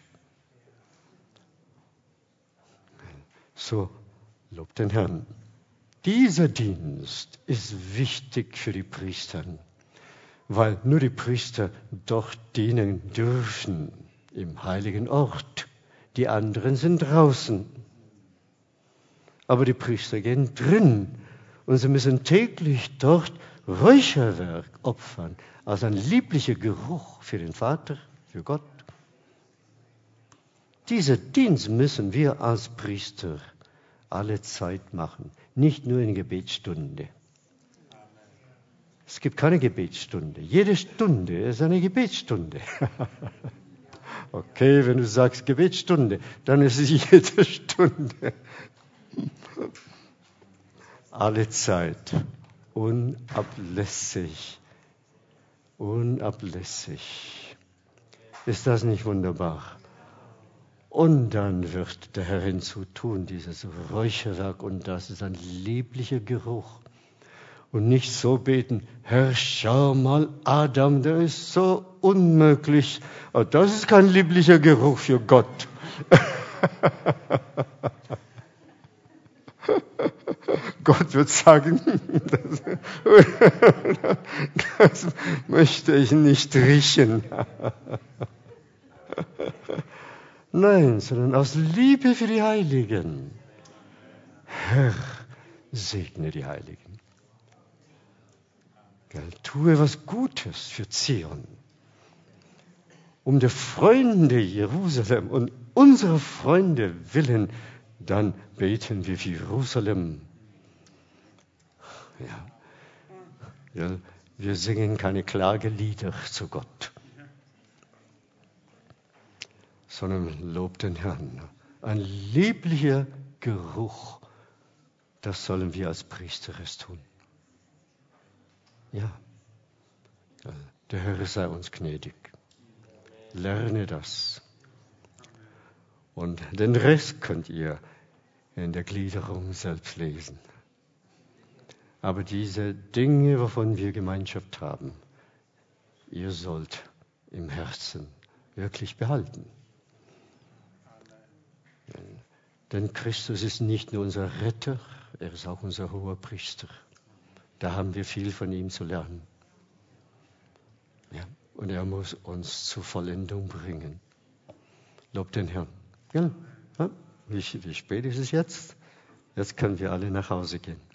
So, lobt den Herrn. Dieser Dienst ist wichtig für die Priester, weil nur die Priester dort dienen dürfen, im heiligen Ort. Die anderen sind draußen. Aber die Priester gehen drin und sie müssen täglich dort Räucherwerk opfern, als ein lieblicher Geruch für den Vater, für Gott. Diesen Dienst müssen wir als Priester alle Zeit machen, nicht nur in Gebetsstunde. Es gibt keine Gebetsstunde. Jede Stunde ist eine Gebetsstunde. Okay, wenn du sagst Gebetsstunde, dann ist es jede Stunde. Alle Zeit. Unablässig. Unablässig. Ist das nicht wunderbar? Und dann wird der Herr hinzutun, dieses Räucherwerk, und das ist ein lieblicher Geruch. Und nicht so beten, Herr, schau mal, Adam, der ist so unmöglich. Oh, das ist kein lieblicher Geruch für Gott. Gott wird sagen, das, das möchte ich nicht riechen. Nein, sondern aus Liebe für die Heiligen. Herr, segne die Heiligen. Gell, tue was Gutes für Zion. Um der Freunde Jerusalem und unserer Freunde willen, dann beten wir für Jerusalem. Ja. Ja, wir singen keine Klagelieder zu Gott, sondern lobt den Herrn. Ein lieblicher Geruch, das sollen wir als Priester es tun. Ja, der Herr sei uns gnädig. Lerne das. Und den Rest könnt ihr in der Gliederung selbst lesen. Aber diese Dinge, wovon wir Gemeinschaft haben, ihr sollt im Herzen wirklich behalten. Denn Christus ist nicht nur unser Retter, er ist auch unser Hoherpriester. Da haben wir viel von ihm zu lernen. Ja, und er muss uns zur Vollendung bringen. Lobt den Herrn. Ja, wie, wie spät ist es jetzt? Jetzt können wir alle nach Hause gehen.